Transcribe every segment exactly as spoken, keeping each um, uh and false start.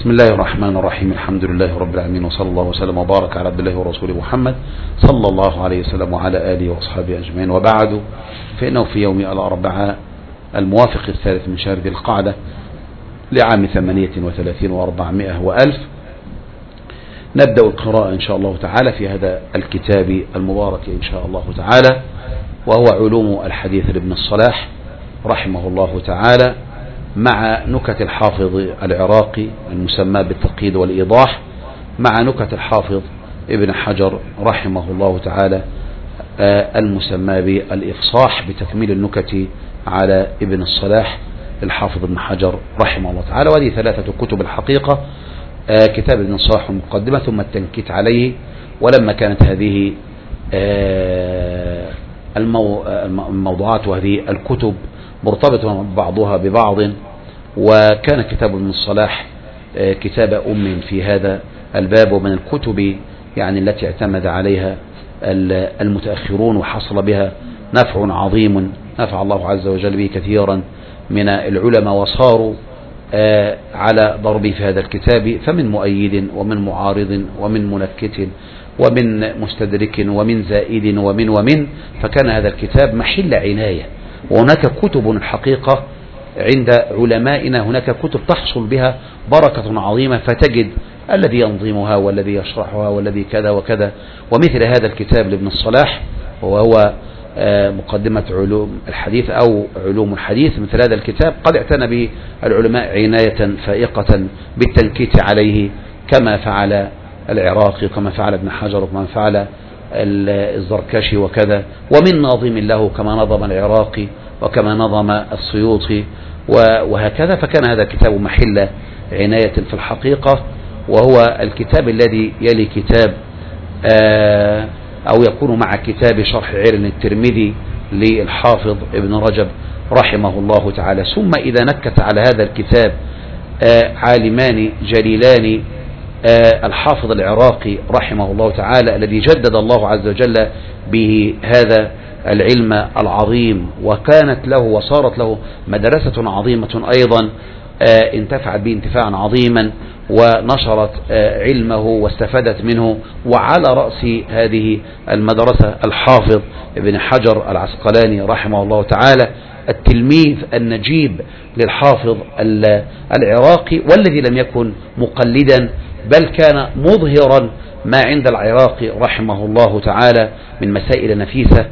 بسم الله الرحمن الرحيم. الحمد لله رب العالمين، وصلى الله وسلم وبارك على عبد الله ورسوله محمد صلى الله عليه وسلم وعلى آله وأصحابه أجمعين، وبعد، فإنه في يوم الأربعاء الموافق الثالث من شهر ذي القعدة لعام ثمانية وثلاثين وأربعمائة وألف نبدأ القراءة إن شاء الله تعالى في هذا الكتاب المبارك إن شاء الله تعالى، وهو علوم الحديث لابن الصلاح رحمه الله تعالى، مع نكت الحافظ العراقي المسمى بالتقييد والإيضاح، مع نكت الحافظ ابن حجر رحمه الله تعالى المسمى بالإفصاح بتكميل النكت على ابن الصلاح الحافظ ابن حجر رحمه الله تعالى. وهذه ثلاثة كتب الحقيقة، كتاب ابن الصلاح المقدمة ثم التنكيت عليه. ولما كانت هذه الموضوعات وهذه الكتب مرتبطة بعضها ببعض، وكان كتاب ابن الصلاح كتاب أم في هذا الباب، ومن الكتب يعني التي اعتمد عليها المتأخرون وحصل بها نفع عظيم، نفع الله عز وجل به كثيرا من العلماء، وصاروا على ضربه في هذا الكتاب، فمن مؤيد ومن معارض ومن منكت ومن مستدرك ومن زائد ومن ومن فكان هذا الكتاب محل عناية. وهناك كتب الحقيقة عند علمائنا، هناك كتب تحصل بها بركة عظيمة، فتجد الذي ينظمها والذي يشرحها والذي كذا وكذا، ومثل هذا الكتاب لابن الصلاح وهو مقدمة علوم الحديث أو علوم الحديث، مثل هذا الكتاب قد اعتنى به العلماء عناية فائقة بالتنكيت عليه، كما فعل العراقي وكما فعل ابن حجر وكما فعل الزركشي وكذا، ومن ناظم له كما نظم العراقي وكما نظم السيوطي وهكذا. فكان هذا الكتاب محل عناية في الحقيقة، وهو الكتاب الذي يلي كتاب أو يكون مع كتاب شرح علل الترمذي للحافظ ابن رجب رحمه الله تعالى. ثم إذا نكت على هذا الكتاب عالمان جليلان، الحافظ العراقي رحمه الله تعالى الذي جدد الله عز وجل به هذا العلم العظيم، وكانت له وصارت له مدرسة عظيمة أيضا انتفعت به انتفاعا عظيما، ونشرت علمه واستفادت منه. وعلى رأس هذه المدرسة الحافظ ابن حجر العسقلاني رحمه الله تعالى، التلميذ النجيب للحافظ العراقي، والذي لم يكن مقلدا بل كان مظهرا ما عند العراقي رحمه الله تعالى من مسائل نفيسة،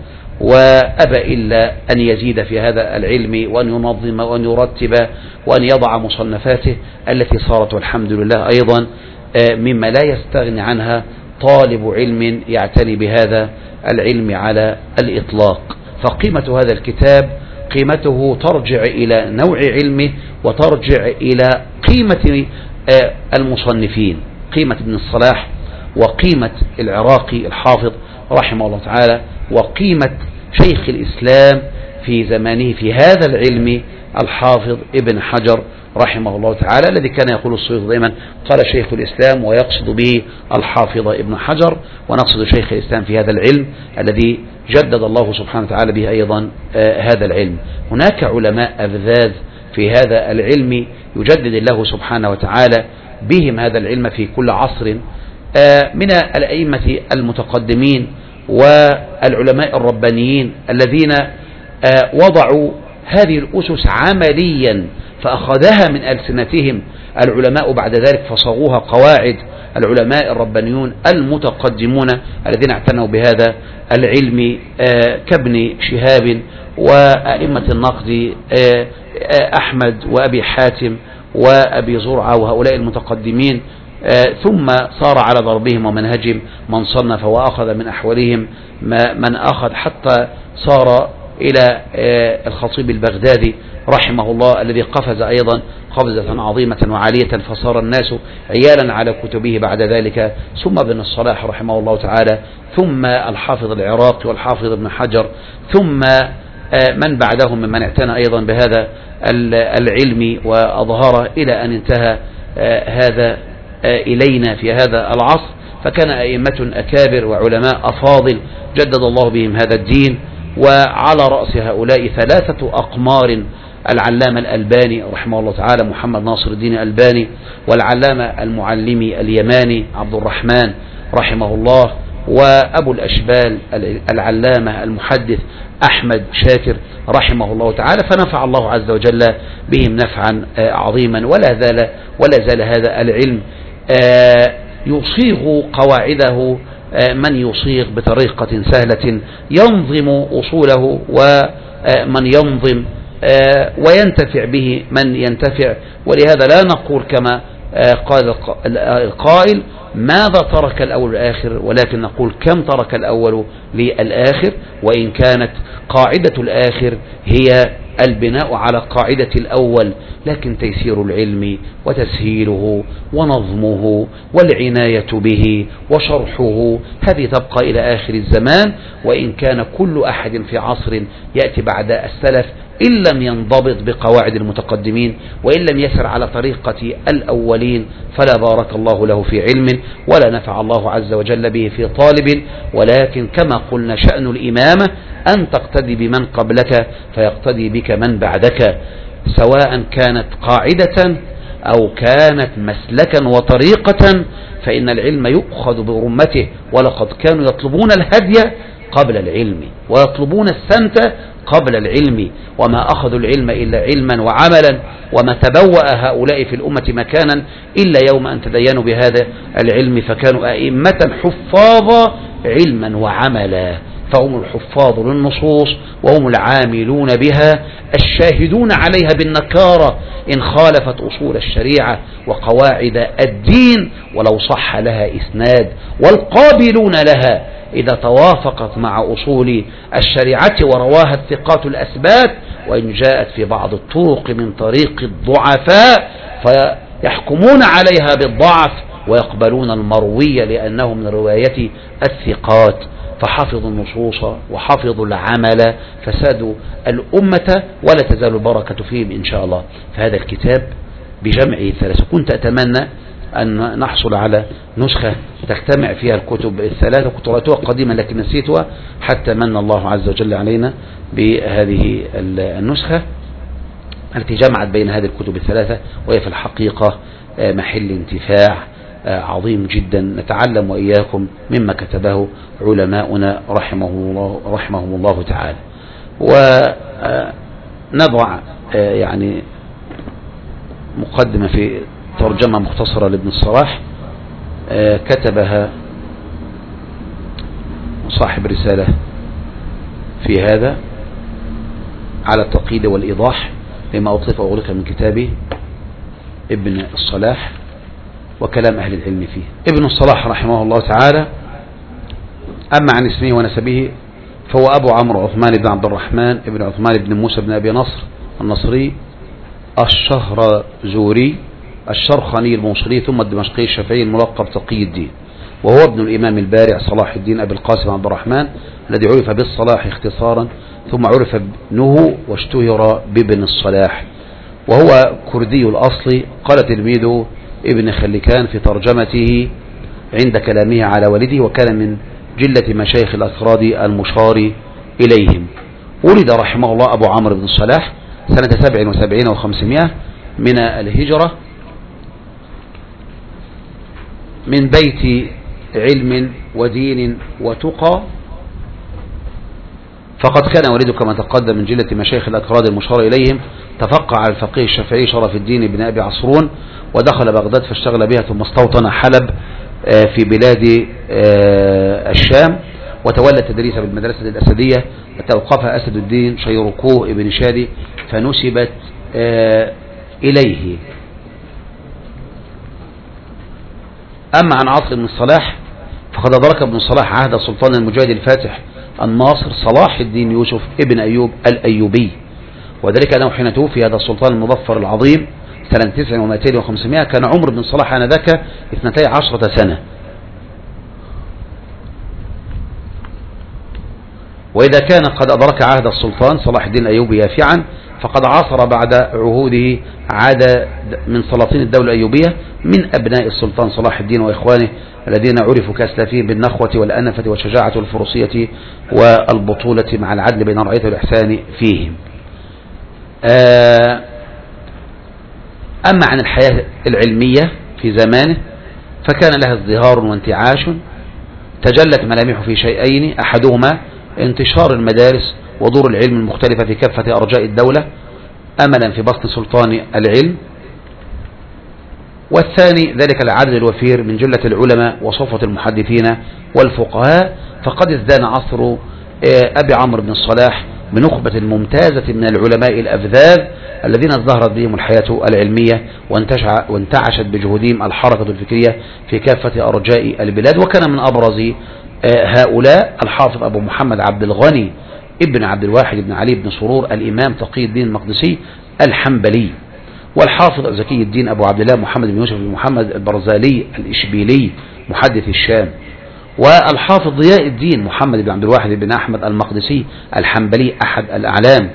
وأبى إلا أن يزيد في هذا العلم وأن ينظم وأن يرتب وأن يضع مصنفاته التي صارت والحمد لله أيضا مما لا يستغني عنها طالب علم يعتني بهذا العلم على الإطلاق. فقيمة هذا الكتاب قيمته ترجع إلى نوع علمه، وترجع إلى قيمة المصنفين، قيمة ابن الصلاح وقيمة العراقي الحافظ رحمه الله تعالى، وقيمة شيخ الإسلام في زمانه في هذا العلم الحافظ ابن حجر رحمه الله تعالى، الذي كان يقول السيوطي دائما قال شيخ الإسلام، ويقصد به الحافظ ابن حجر، ونقصد شيخ الإسلام في هذا العلم الذي جدد الله سبحانه وتعالى به أيضا آه هذا العلم. هناك علماء أبذاذ في هذا العلم يجدد الله سبحانه وتعالى بهم هذا العلم في كل عصر، آه من الأئمة المتقدمين والعلماء الربانيين الذين آه وضعوا هذه الأسس عمليا، فأخذها من ألسنتهم العلماء بعد ذلك فصاغوها قواعد العلماء الربانيون المتقدمون الذين اعتنوا بهذا العلم آه كابن شهاب وأئمة النقد آه آه أحمد وأبي حاتم وأبي زرعة وهؤلاء المتقدمين، آه ثم صار على ضربهم ومنهجهم من صنف وأخذ من أحوالهم من أخذ، حتى صار إلى آه الخطيب البغدادي رحمه الله الذي قفز أيضا قفزة عظيمة وعالية، فصار الناس عيالا على كتبه بعد ذلك، ثم ابن الصلاح رحمه الله تعالى، ثم الحافظ العراقي والحافظ ابن حجر، ثم آه من بعدهم ممن اعتنى أيضا بهذا العلم وأظهره، إلى أن انتهى آه هذا آه إلينا في هذا العصر. فكان أئمة أكابر وعلماء أفاضل جدد الله بهم هذا الدين، وعلى رأس هؤلاء ثلاثة أقمار: العلامة الألباني رحمه الله تعالى محمد ناصر الدين الألباني، والعلامة المعلمي اليماني عبد الرحمن رحمه الله، وأبو الأشبال العلامة المحدث أحمد شاكر رحمه الله تعالى. فنفع الله عز وجل بهم نفعا عظيما، ولا زال ولا زال هذا العلم يصيغ قواعده من يصيغ بطريقة سهلة ينظم أصوله، ومن ينظم وينتفع به من ينتفع. ولهذا لا نقول كما قال القائل ماذا ترك الأول الآخر، ولكن نقول كم ترك الأول للآخر، وإن كانت قاعدة الآخر هي البناء على قاعدة الأول، لكن تيسير العلم وتسهيله ونظمه والعناية به وشرحه هذه تبقى إلى آخر الزمان. وإن كان كل أحد في عصر يأتي بعد السلف إن لم ينضبط بقواعد المتقدمين، وإن لم يسر على طريقة الأولين، فلا بارك الله له في علم ولا نفع الله عز وجل به في طالب. ولكن كما قلنا شأن الإمامة أن تقتدي بمن قبلك فيقتدي بك من بعدك، سواء كانت قاعدة أو كانت مسلكا وطريقة، فإن العلم يؤخذ برمته. ولقد كانوا يطلبون الهدي قبل العلم ويطلبون السنت قبل العلم، وما أخذوا العلم إلا علما وعملا، وما تبوأ هؤلاء في الأمة مكانا إلا يوم أن تدينوا بهذا العلم، فكانوا أئمة حفاظا علما وعملا. فهم الحفاظ للنصوص وهم العاملون بها الشاهدون عليها بالنكارة إن خالفت أصول الشريعة وقواعد الدين ولو صح لها إسناد، والقابلون لها إذا توافقت مع أصول الشريعة ورواها الثقات الأثبات، وإن جاءت في بعض الطرق من طريق الضعفاء فيحكمون عليها بالضعف ويقبلون المروي لأنه من رواية الثقات. فحفظوا النصوص وحفظوا العمل فسادوا الأمة ولا تزال البركة فيهم إن شاء الله. فهذا الكتاب بجمعه الثلاثة كنت أتمنى أن نحصل على نسخة تجتمع فيها الكتب الثلاثة. كنت رأيتها قديما لكن نسيتها، حتى من الله عز وجل علينا بهذه النسخة التي جمعت بين هذه الكتب الثلاثة، وهي في الحقيقة محل انتفاع عظيم جدا. نتعلم وإياكم مما كتبه علماؤنا رحمه الله رحمهم الله تعالى. ونضع يعني مقدمة في ترجمة مختصرة لابن الصلاح كتبها صاحب رسالة في هذا على التقييد والإيضاح لما أطلق وأغلق من كتابه ابن الصلاح وكلام أهل العلم فيه. ابن الصلاح رحمه الله تعالى أما عن اسمه ونسبه فهو أبو عمرو عثمان بن عبد الرحمن ابن عثمان بن موسى بن أبي نصر النصري الشهرزوري الشرخني الموصلي ثم الدمشقي الشافعي الملقب تقي الدين، وهو ابن الإمام البارع صلاح الدين أبي القاسم عبد الرحمن الذي عرف بالصلاح اختصارا، ثم عرف ابنه واشتهر بابن الصلاح، وهو كردي الأصل. قال تلميذه ابن خلكان في ترجمته عند كلامه على والده: وكان من جلة مشايخ الأكراد المشار إليهم. ولد رحمه الله أبو عمرو بن الصلاح سنة سبع وسبعين وخمسمائة من الهجرة من بيت علم ودين وتقى، فقد كان والده كما تقدم من جلة مشايخ الأكراد المشار إليهم. تفقع على الفقيه الشافعي شرف الدين بن أبي عصرون، ودخل بغداد فاشتغل بها، ثم استوطن حلب في بلاد الشام، وتولى التدريس بالمدرسة الأسدية توقفها أسد الدين شيركوه ابن شادي فنسبت إليه. أما عن عاصم بن الصلاح فقد أدرك ابن الصلاح عهد السلطان المجاهد الفاتح الناصر صلاح الدين يوسف ابن أيوب الأيوبي، وذلك أنه حين توفي هذا السلطان المظفر العظيم سنة تسع ومائتين وخمسمائة كان عمر بن الصلاح آنذاك اثنتي عشرة سنة. وإذا كان قد أدرك عهد السلطان صلاح الدين الأيوبي يافعا، فقد عاصر بعد عهوده عدد من سلاطين الدولة الأيوبية من أبناء السلطان صلاح الدين وإخوانه الذين عرفوا كأسلافهم بالنخوة والأنفة والشجاعة والفروسية والبطولة مع العدل بين الرعية والإحسان فيهم. أما عن الحياة العلمية في زمانه فكان لها ازدهار وانتعاش تجلت ملامحه في شيئين، أحدهما انتشار المدارس ودور العلم المختلفة في كافة أرجاء الدولة أملا في بسط سلطان العلم، والثاني ذلك العدد الوفير من جلة العلماء وصفوة المحدثين والفقهاء. فقد ازدان عصر أبي عمرو بن الصلاح بنخبة ممتازة من العلماء الأفذاذ الذين ازدهرت بهم الحياة العلمية وانتعشت بجهودهم الحركة الفكرية في كافة أرجاء البلاد. وكان من أبرز هؤلاء الحافظ أبو محمد عبد الغني ابن عبد الواحد بن علي بن سرور الإمام تقي الدين المقدسي الحنبلي، والحافظ زكي الدين أبو عبد الله محمد بن يوسف بن محمد البرزالي الإشبيلي محدث الشام، والحافظ ضياء الدين محمد بن عبد الواحد بن أحمد المقدسي الحنبلي أحد الأعلام،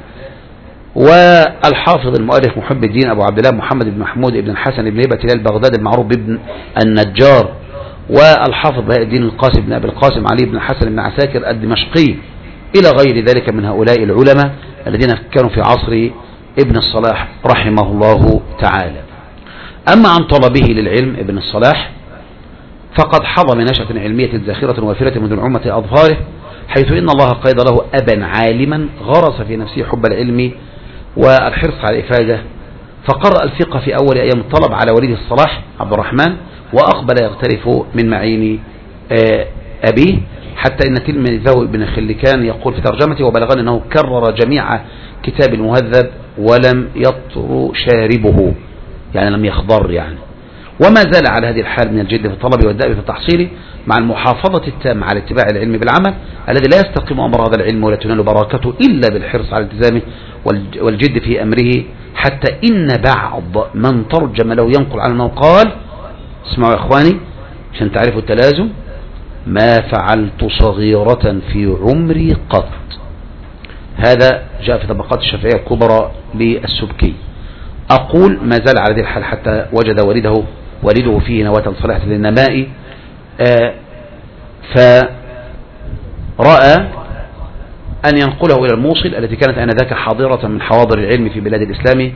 والحافظ المؤرخ محب الدين أبو عبد الله محمد بن محمود بن الحسن بن هبة هلال بغداد المعروف بابن النجار، والحافظ ضياء الدين القاسم بن أبي القاسم علي بن الحسن بن عساكر الدمشقي، إلى غير ذلك من هؤلاء العلماء الذين كانوا في عصر ابن الصلاح رحمه الله تعالى. أما عن طلبه للعلم ابن الصلاح فقد حظى بنشأة علمية زاخرة وافرة منذ العمة أظهاره، حيث إن الله قيد له أبا عالما غرس في نفسه حب العلم والحرص على الإفادة، فقرأ الفقه في أول أيام الطلب على وليده الصلاح عبد الرحمن، وأقبل يغترف من معين أبيه، حتى إن تلميذه ابن خلكان يقول في ترجمته وبلغني أنه كرر جميع كتاب المهذب ولم يطر شاربه، يعني لم يخضر يعني، وما زال على هذه الحال من الجد في الطلب والدأب في التحصيل مع المحافظة التامة على اتباع العلم بالعمل الذي لا يستقيم أمر هذا العلم ولا تنال بركته إلا بالحرص على التزامه والجد في أمره، حتى إن بعض من ترجم له ينقل عنه أنه قال: اسمعوا يا إخواني عشان تعرفوا التلازم، ما فعلت صغيرة في عمري قط. هذا جاء في طبقات الشافعية الكبرى للسبكي. أقول ما زال على هذه الحال حتى وجد والده والده فيه نواة صالحة للنماء، آه فرأى أن ينقله إلى الموصل التي كانت آنذاك حاضرة من حواضر العلم في بلاد الإسلام،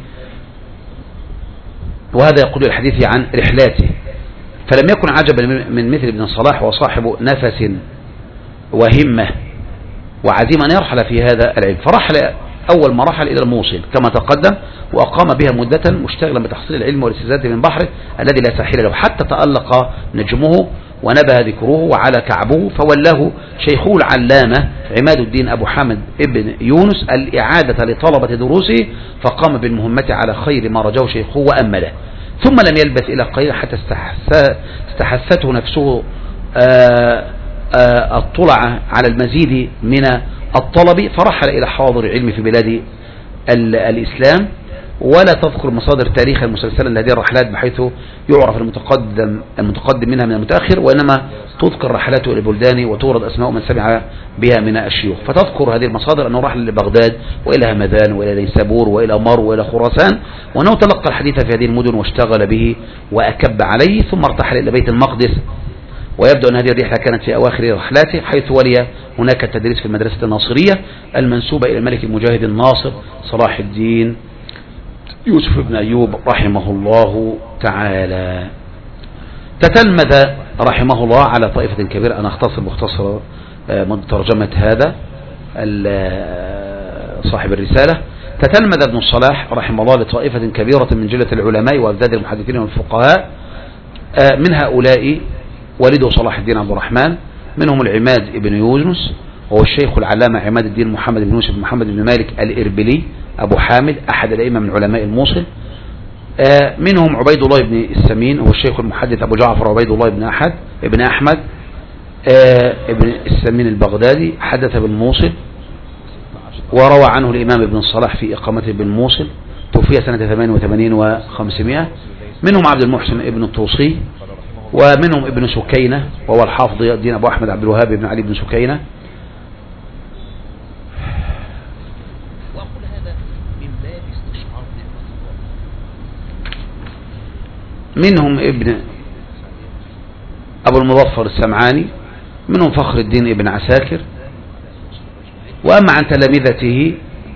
وهذا يقول الحديث عن رحلاته. فلم يكن عجبا من مثل ابن الصلاح وصاحب نفس وهمة وعزيم أن يرحل في هذا العلم، فرحل أول ما رحل إلى الموصل كما تقدم، وأقام بها مدة مشتغلا بتحصيل العلم والاستزادة من بحره الذي لا ساحل له، حتى تألق نجمه ونبه ذكره وعلى كعبه، فولاه شيخه العلامة عماد الدين أبو حامد ابن يونس الإعادة لطلبة دروسه، فقام بالمهمة على خير ما رجاه شيخه وأمله. ثم لم يلبث إلى قليل حتى استحثته نفسه الطلع على المزيد من الطلب، فرحل إلى حواضر العلم في بلاد الإسلام. ولا تذكر مصادر تاريخ المسلسلة لهذه الرحلات بحيث يعرف المتقدم المتقدم منها من المتأخر، وإنما تذكر رحلاته إلى البلدان وتورد أسماء من سمع بها من الشيوخ. فتذكر هذه المصادر أنه رحل لبغداد وإلى همذان وإلى نيسابور وإلى مرو وإلى خراسان، وأنه تلقى الحديث في هذه المدن واشتغل به وأكب عليه، ثم ارتحل إلى بيت المقدس. ويبدو أن هذه الرحلة كانت في أواخر رحلاته، حيث ولي هناك التدريس في المدرسة الناصرية المنسوبة إلى الملك المجاهد الناصر صلاح الدين يوسف بن أيوب رحمه الله تعالى. تتلمذ رحمه الله على طائفة كبيرة. أنا أختصر مختصر ترجمة هذا صاحب الرسالة. تتلمذ ابن الصلاح رحمه الله لطائفة كبيرة من جلة العلماء وأبداد المحدثين والفقهاء، من هؤلاء والده صلاح الدين عبد الرحمن، منهم العماد ابن يونس وهو الشيخ العلامة عماد الدين محمد بن يوسف بن محمد بن مالك الإربلي أبو حامد أحد الأئمة من علماء الموصل، منهم عبيد الله بن السمين هو الشيخ المحدث أبو جعفر عبيد الله بن أحد ابن أحمد ابن السمين البغدادي حدث بالموصل، وروى عنه الإمام ابن الصلاح في إقامته بالموصل، توفي سنة ثمانية وثمانين وخمسمائة. منهم عبد المحسن ابن الطوسي، ومنهم ابن سكينة وهو الحافظ ضياء الدين أبو أحمد عبد الوهاب بن علي بن سكينة. وأقول هذا من باب منهم ابن أبو المظفر السمعاني، منهم فخر الدين ابن عساكر. وأما عن تلامذته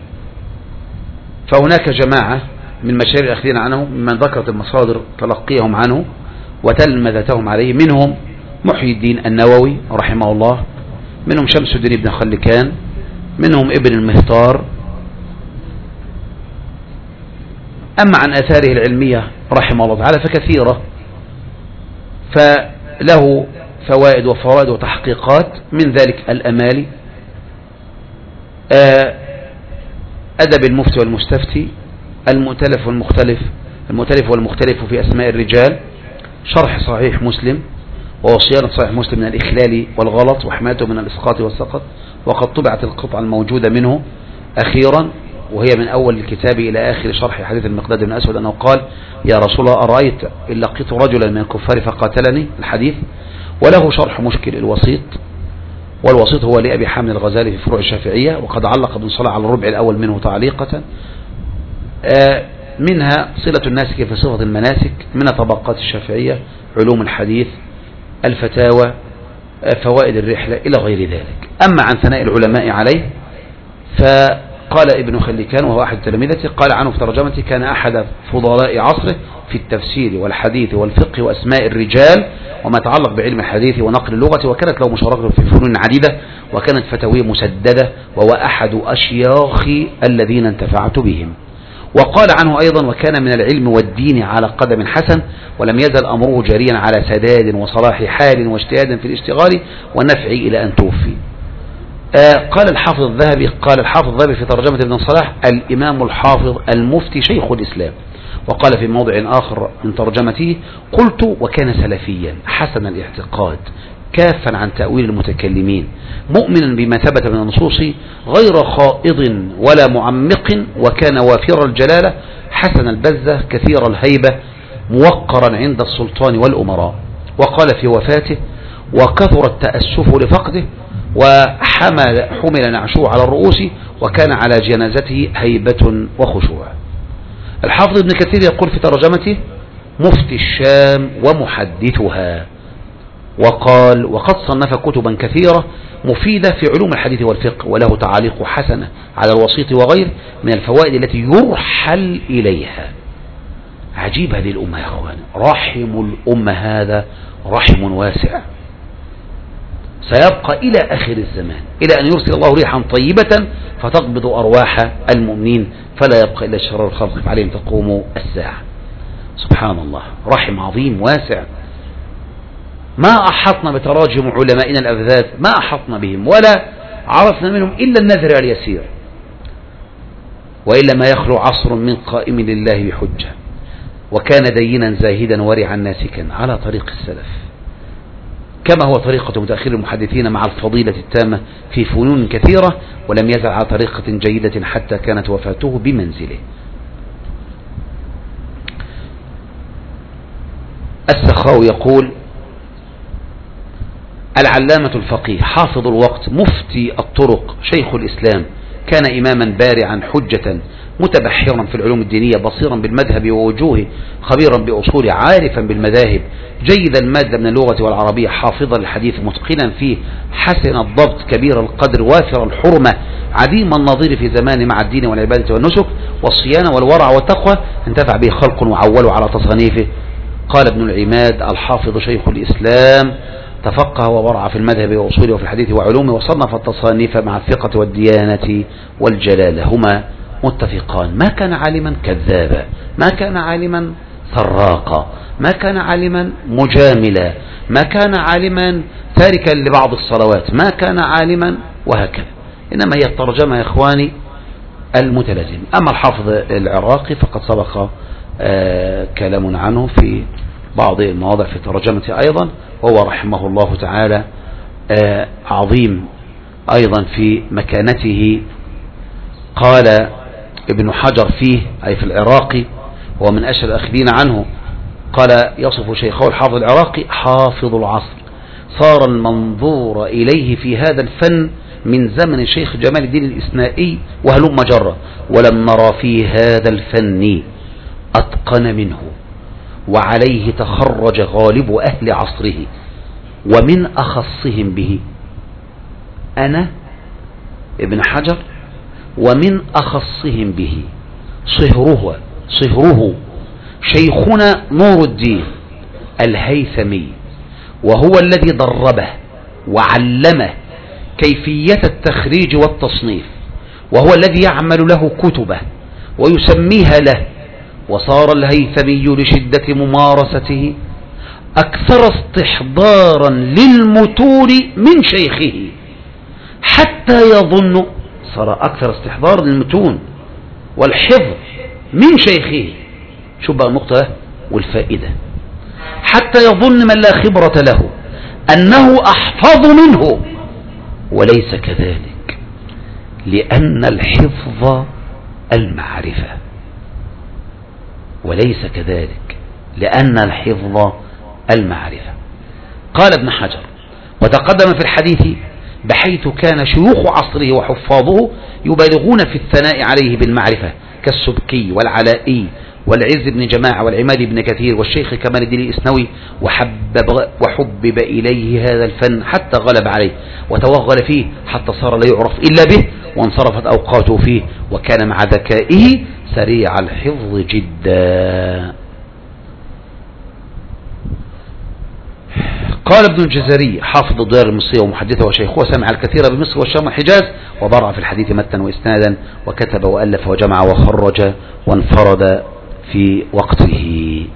فهناك جماعة من مشاهير الأخذين عنه ممن ذكرت المصادر تلقيهم عنه وتلمذتهم عليه، منهم محي الدين النووي رحمه الله، منهم شمس الدين بن خلكان، منهم ابن المهتار. أما عن آثاره العلمية رحمه الله تعالى فكثيرة، فله فوائد وفوائد وتحقيقات، من ذلك الأمالي، أدب المفتي والمستفتي، المؤتلف والمختلف المؤتلف والمختلف في أسماء الرجال، شرح صحيح مسلم وصيانة صحيح مسلم من الإخلال والغلط وحمايته من الإسقاط والسقط، وقد طبعت القطعة الموجودة منه أخيرا، وهي من أول الكتاب إلى آخر شرح حديث المقداد بن أسود أنه قال: يا رسول الله أرأيت إن لقيت رجلا من الكفار فقاتلني، الحديث. وله شرح مشكل الوسيط، والوسيط هو لأبي حامد الغزالي في فروع الشافعية، وقد علق ابن صلاح على الربع الأول منه تعليقة. منها صلة الناسك في صفة المناسك، من طبقات الشافعية، علوم الحديث، الفتاوى، فوائد الرحلة، إلى غير ذلك. أما عن ثناء العلماء عليه فقال ابن خلكان وهو أحد تلامذته، قال عنه في ترجمته: كان أحد فضلاء عصره في التفسير والحديث والفقه وأسماء الرجال وما يتعلق بعلم الحديث ونقل اللغة، وكانت له مشاركة في فنون عديدة، وكانت فتاويه مسددة، وهو أحد أشياخي الذين انتفعت بهم. وقال عنه أيضا: وكان من العلم والدين على قدم حسن، ولم يزل أمره جاريا على سداد وصلاح حال واجتهاد في الاشتغال والنفع إلى أن توفي. آه قال الحافظ الذهبي قال الحافظ الذهبي في ترجمة ابن صلاح: الإمام الحافظ المفتي شيخ الإسلام. وقال في موضع آخر من ترجمته: قلت: وكان سلفيا حسن الاعتقاد كافا عن تأويل المتكلمين، مؤمنا بما ثبت من النصوص غير خائض ولا معمق، وكان وافر الجلالة حسن البزة كثير الهيبة موقرا عند السلطان والأمراء. وقال في وفاته: وكثر التأسف لفقده، وحمل حمل نعشه على الرؤوس، وكان على جنازته هيبة وخشوع. الحافظ ابن كثير يقول في ترجمته: مفتي الشام ومحدثها. وقال: وقد صنف كتبا كثيرة مفيدة في علوم الحديث والفقه، وله تعاليق حسنة على الوسيط وغيره من الفوائد التي يرحل إليها. عجيب هذه الأمة يا أخوان، رحم الأمة هذا رحم واسع سيبقى إلى آخر الزمان، إلى أن يرسل الله ريحا طيبة فتقبض أرواح المؤمنين، فلا يبقى إلا شرار الخلق عليهم تقوم الساعة. سبحان الله، رحم عظيم واسع. ما أحطنا بتراجم علمائنا الأبذات، ما أحطنا بهم ولا عرفنا منهم إلا النذر اليسير، وإلا ما يخلو عصر من قائم لله بحجة. وكان دينا زاهدا ورعا ناسكا على طريق السلف، كما هو طريقة متأخر المحدثين مع الفضيلة التامة في فنون كثيرة، ولم يزل على طريقة جيدة حتى كانت وفاته بمنزله. السخاوي يقول: العلامة الفقيه حافظ الوقت مفتي الطرق شيخ الإسلام، كان إماما بارعا حجة متبحرا في العلوم الدينية، بصيرا بالمذهب ووجوهه، خبيرا بأصول، عارفا بالمذاهب، جيد المادة من اللغة والعربية، حافظا الحديث متقنا فيه، حسن الضبط، كبير القدر، وافر الحرمة، عديم النظير في زمان مع الدين والعبادة والنسك والصيانة والورع والتقوى، انتفع به خلق وعولوا على تصانيفه. قال ابن العماد: الحافظ شيخ الإسلام، تفقه وورع في المذهب وأصوله وفي الحديث وعلومه، وصنف التصانيف مع الثقة والديانة والجلالة، هما متفقان. ما كان عالما كذابا، ما كان عالما سراقا، ما كان عالما مجاملا، ما كان عالما تاركا لبعض الصلوات، ما كان عالما، وهكذا. إنما هي الترجمة يا إخواني المتلازم. أما الحافظ العراقي فقد سبق آه كلام عنه في بعض المواضع في ترجمته أيضا، وهو رحمه الله تعالى آه عظيم أيضا في مكانته. قال ابن حجر فيه أي في العراقي، هو من أشهر الأخذين عنه، قال يصف شيخه الحافظ العراقي: حافظ العصر، صار المنظور إليه في هذا الفن من زمن الشيخ جمال الدين الإسنائي وهلم جرة، ولم نرى في هذا الفن أتقن منه وعليه تخرج غالب أهل عصره، ومن أخصهم به أنا ابن حجر، ومن أخصهم به صهره صهره شيخنا نور الدين الهيثمي، وهو الذي دربه وعلمه كيفية التخريج والتصنيف، وهو الذي يعمل له كتبه ويسميها له. وصار الهيثمي لشدة ممارسته أكثر استحضارا للمتون من شيخه، حتى يظن، صار أكثر استحضار للمتون والحفظ من شيخه. شوف بقى النقطة والفائدة، حتى يظن من لا خبرة له أنه أحفظ منه، وليس كذلك، لأن الحفظ المعرفة، وليس كذلك لأن الحفظ المعرفة. قال ابن حجر: وتقدم في الحديث بحيث كان شيوخ عصره وحفاظه يبالغون في الثناء عليه بالمعرفة كالسبكي والعلائي والعز بن جماعة والعماد بن كثير والشيخ كمال الدين الإسنوي، وحبب, وحبب إليه هذا الفن حتى غلب عليه وتوغل فيه حتى صار لا يعرف إلا به، وانصرفت أوقاته فيه، وكان مع ذكائه سريع الحفظ جدا. قال ابن الجزري حافظ الديار المصرية ومحدثه وشيخه، سمع الكثير بمصر والشام والحجاز، وبرع في الحديث متنا وإسنادا، وكتب وألف وجمع وخرج وانفرد في وقته.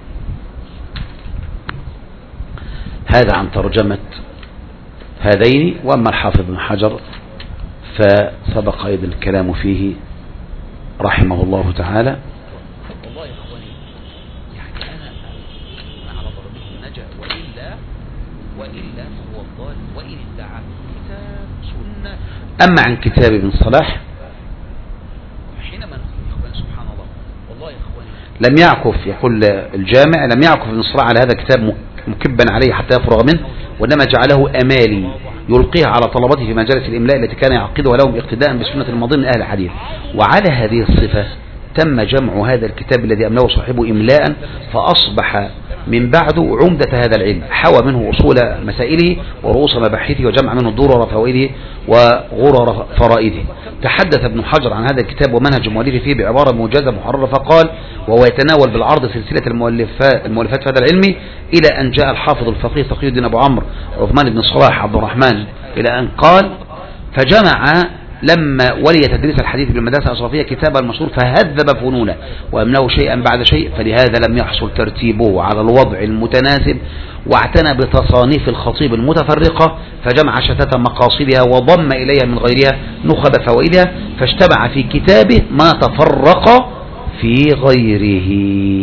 هذا عن ترجمة هذين. وأما الحافظ بن حجر فسبق أيضا الكلام فيه رحمه الله تعالى. والله يا إخواني، يعني أنا على ضربه نجا، وإلا وإلا فهو الضال، وإن ادعى كتاب سنة. أما عن كتاب ابن صلاح، حينما نقول سبحان الله، والله يا إخواني لم يعكف، يقول الجامع، لم يعكف ابن صلاح على هذا الكتاب مكبا عليه حتى يفرغ منه، وإنما جعله أمالي يلقيها على طلبته في مجالس الإملاء التي كان يعقدها لهم اقتداء بسنة الماضين من أهل الحديث. وعلى هذه الصفة تم جمع هذا الكتاب الذي أملاه صاحبه إملاء، فأصبح من بعده عمدة هذا العلم، حوى منه أصول مسائله ورؤوس مباحثه، وجمع منه ضرر فوائده وغرر فرائده. تحدث ابن حجر عن هذا الكتاب ومنهج مؤلفه فيه بعبارة موجزة محررة، فقال: وهو يتناول بالعرض سلسلة المؤلفات, المؤلفات في هذا العلم، إلى أن جاء الحافظ الفقيه تقي الدين أبو عمرو عثمان بن صلاح عبد الرحمن، إلى أن قال: فجمع لما ولي تدريس الحديث بالمدرسة الأشرفية كتاب المشهور فهذب فنونه وأمناه شيئا بعد شيء، فلهذا لم يحصل ترتيبه على الوضع المتناسب، واعتنى بتصانيف الخطيب المتفرقة، فجمع شتات مقاصدها وضم إليها من غيرها نخب فوائدها، فاجتمع في كتابه ما تفرق في غيره.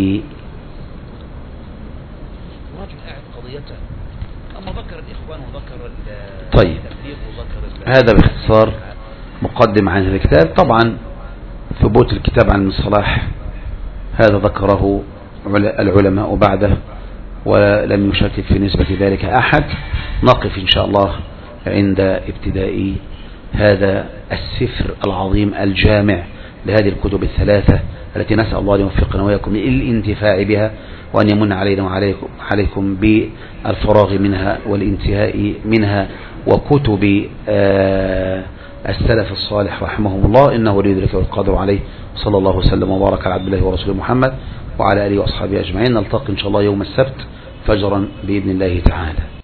رجل قاعد قضيته، أما ذكر الإخوان وذكر طيب هذا باختصار مقدم عن الكتاب. طبعا ثبوت الكتاب عن الصلاح هذا ذكره العلماء بعده، ولم يشكك في نسبة ذلك أحد. نقف إن شاء الله عند ابتداء هذا السفر العظيم الجامع لهذه الكتب الثلاثة التي نسأل الله أن يوفقنا وإياكم للانتفاع بها، وأن يمن علينا وعليكم عليكم بالفراغ منها والانتهاء منها، وكتب آه السلف الصالح رحمهم الله، إنه ولي ذلك والقادر عليه. صلى الله وسلم وبارك على عبد الله ورسوله محمد وعلى آله وأصحابه أجمعين. نلتقي إن شاء الله يوم السبت فجرا بإذن الله تعالى.